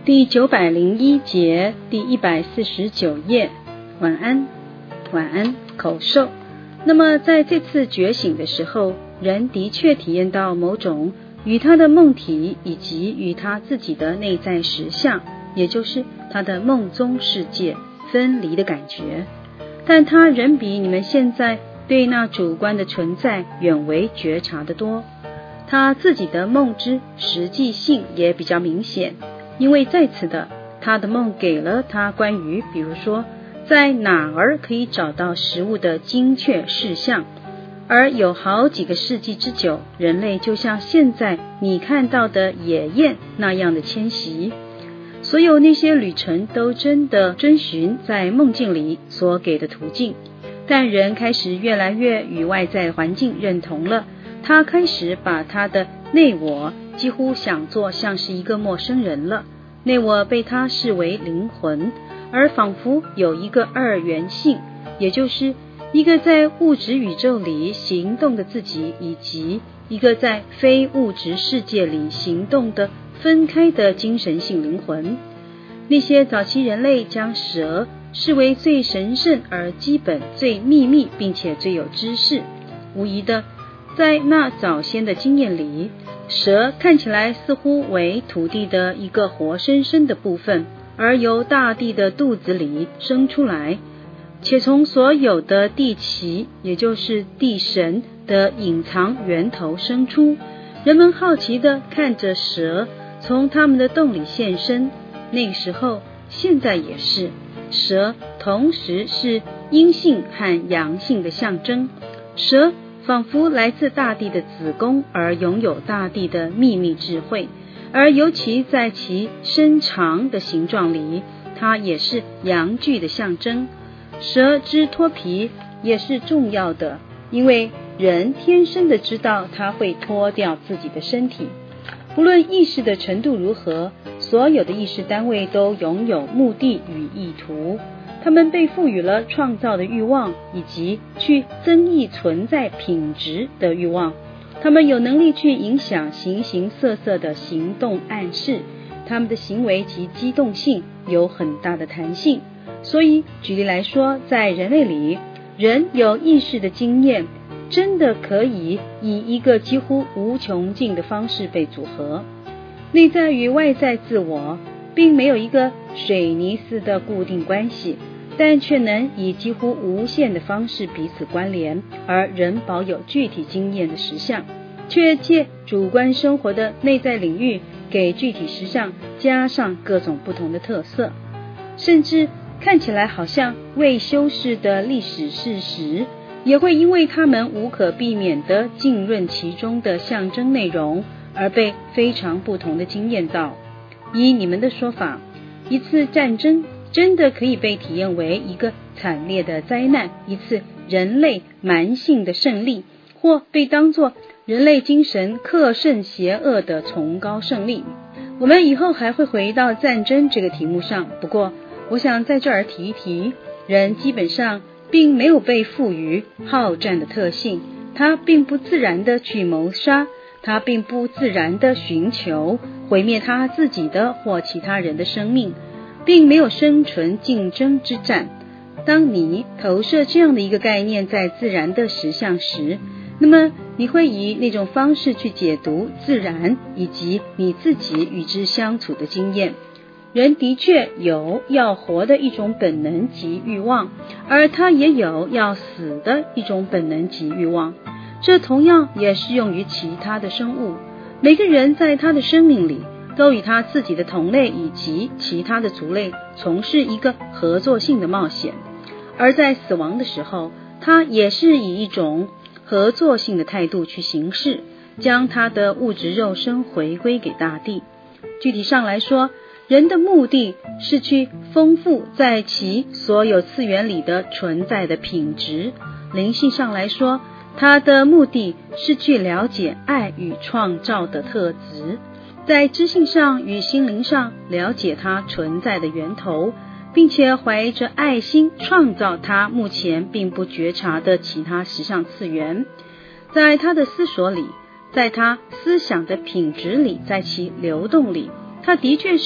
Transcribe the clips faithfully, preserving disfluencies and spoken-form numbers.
第九百零一节，第一百四十九页。晚安，晚安，口授。那么在这次觉醒的时候，人的确体验到某种与他的梦体以及与他自己的内在实相，也就是他的梦中世界分离的感觉，但他仍比你们现在对那主观的存在远为觉察得多。他自己的梦之实际性也比较明显，因为在此的他的梦给了他关于比如说在哪儿可以找到食物的精确事项，而有好几个世纪之久，人类就像现在你看到的野雁那样的迁徙，所有那些旅程都真的遵循在梦境里所给的途径，但人开始越来越与外在环境认同了，他开始把他的内我几乎想做像是一个陌生人了，内我被他视为灵魂，而仿佛有一个二元性，也就是一个在物质宇宙里行动的自己，以及一个在非物质世界里行动的分开的精神性灵魂。那些早期人类将蛇视为最神圣而基本、最秘密并且最有知识，无疑的在那早先的经验里，蛇看起来似乎为土地的一个活生生的部分，而由大地的肚子里生出来，且从所有的地奇，也就是地神的隐藏源头生出。人们好奇地看着蛇从他们的洞里现身，那个时候现在也是，蛇同时是阴性和阳性的象征。蛇仿佛来自大地的子宫，而拥有大地的秘密智慧，而尤其在其身长的形状里，它也是阳具的象征。蛇之脱皮也是重要的，因为人天生的知道它会脱掉自己的身体。不论意识的程度如何，所有的意识单位都拥有目的与意图，他们被赋予了创造的欲望，以及去增益存在品质的欲望。他们有能力去影响形形色色的行动暗示，他们的行为及机动性有很大的弹性。所以举例来说，在人类里，人有意识的经验真的可以以一个几乎无穷尽的方式被组合。内在与外在自我并没有一个水泥似的固定关系，但却能以几乎无限的方式彼此关联，而人保有具体经验的实相，却借主观生活的内在领域给具体实相加上各种不同的特色，甚至看起来好像未修饰的历史事实，也会因为他们无可避免地浸润其中的象征内容，而被非常不同的经验到。以你们的说法，一次战争真的可以被体验为一个惨烈的灾难，一次人类蛮性的胜利，或被当作人类精神克胜邪恶的崇高胜利。我们以后还会回到战争这个题目上，不过我想在这儿提一提，人基本上并没有被赋予好战的特性，他并不自然地去谋杀，他并不自然地寻求毁灭他自己的或其他人的生命，并没有生存竞争之战。当你投射这样的一个概念在自然的实相时，那么你会以那种方式去解读自然以及你自己与之相处的经验。人的确有要活的一种本能及欲望，而他也有要死的一种本能及欲望，这同样也适用于其他的生物。每个人在他的生命里都与他自己的同类以及其他的族类从事一个合作性的冒险，而在死亡的时候，他也是以一种合作性的态度去行事，将他的物质肉身回归给大地。具体上来说，人的目的是去丰富在其所有次元里的存在的品质。灵性上来说，他的目的是去了解爱与创造的特质，在知性上与心灵上了解它存在的源头，并且怀着爱心创造它目前并不觉察的其他实相次元。在他的思索里，在他思想的品质里，在其流动里，他的确是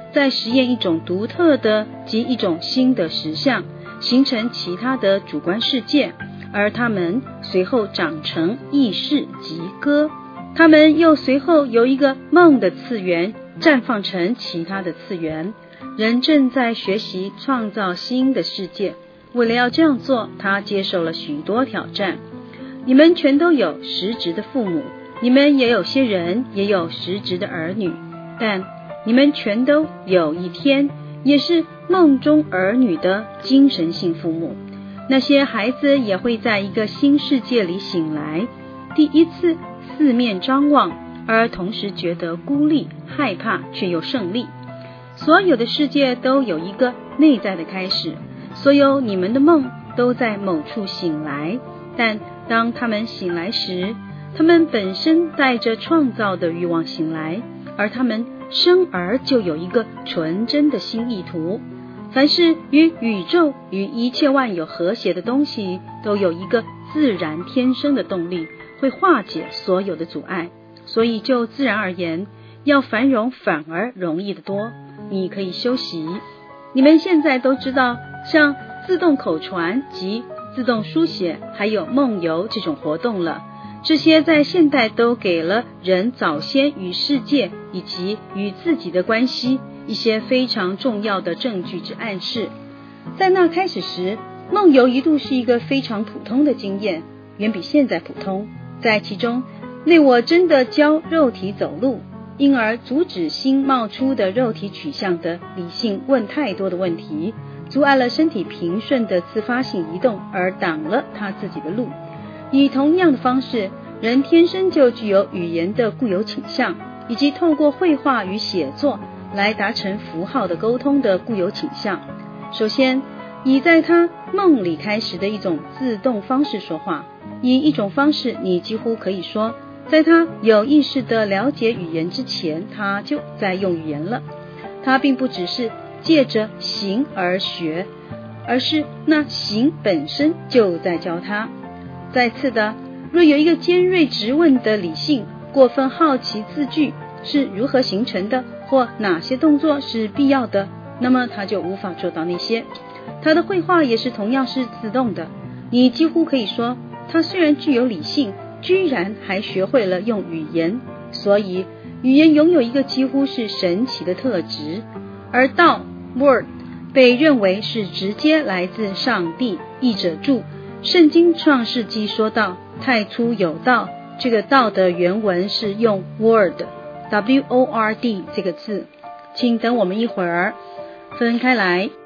再实验一种独特的及一种新的实相，形成其他的主观世界，而它们随后长成意识及歌，它们又随后由一个梦的次元绽放成其他的次元。人正在学习创造新的世界，为了要这样做，他接受了许多挑战。你们全都有实质的父母，你们也有些人也有实质的儿女，但你们全都有一天也是梦中儿女的精神性父母。那些孩子也会在一个新世界里醒来，第一次四面张望，而同时觉得孤立、害怕却又胜利。所有的世界都有一个内在的开始，所有你们的梦都在某处醒来，但当他们醒来时，他们本身带着创造的欲望醒来，而他们生而就有一个纯真的新意图。凡是与宇宙与一切万有和谐的东西，都有一个自然天生的动力，会化解所有的阻碍，所以就自然而言，要繁荣反而容易得多。你可以休息。你们现在都知道，像自动口传及自动书写还有梦游这种活动了，这些在现代都给了人早先与世界以及与自己的关系一些非常重要的证据之暗示。在那开始时，梦游一度是一个非常普通的经验，远比现在普通。在其中，内我真的教肉体走路，因而阻止新冒出的肉体取向的理性问太多的问题，阻碍了身体平顺的自发性移动，而挡了他自己的路。以同样的方式，人天生就具有语言的固有倾向，以及透过绘画与写作来达成符号的沟通的固有倾向。首先，以在他梦里开始的一种自动方式说话，以一种方式你几乎可以说，在他有意识地了解语言之前，他就在用语言了。他并不只是借着行而学，而是那行本身就在教他。再次的，若有一个尖锐直问的理性过分好奇字句是如何形成的，或哪些动作是必要的，那么他就无法做到那些。他的绘画也是同样是自动的，你几乎可以说，他虽然具有理性，居然还学会了用语言。所以语言拥有一个几乎是神奇的特质。而道 word 被认为是直接来自上帝。译者注：圣经创世纪说道，太初有道，这个道的原文是用 word W O R D 这个字。请等我们一会儿，分开来。